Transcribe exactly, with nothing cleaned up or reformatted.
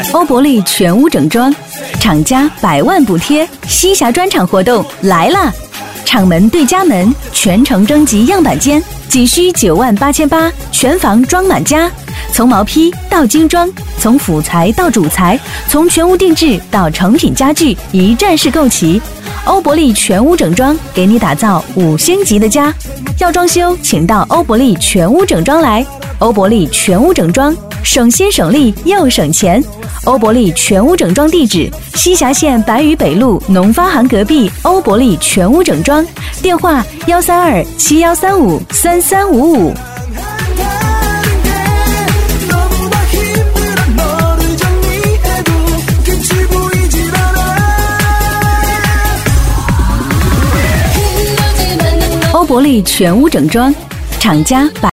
欧珀丽全屋整装，厂家百万补贴，西峡专场活动来啦！厂门对家门，全程征集样板间，仅需九万八千八，全房装满家。从毛坯到精装，从辅材到主材，从全屋定制到成品家具，一站式购齐。欧珀丽全屋整装，给你打造五星级的家。要装修，请到欧珀丽全屋整装来。欧珀丽全屋整装，省心省力又省钱。欧珀丽全屋整装地址：西峡县白屿北路农发行隔壁欧珀丽全屋整装，电话幺三二七幺三五三三五五。欧珀丽全屋整装，厂家百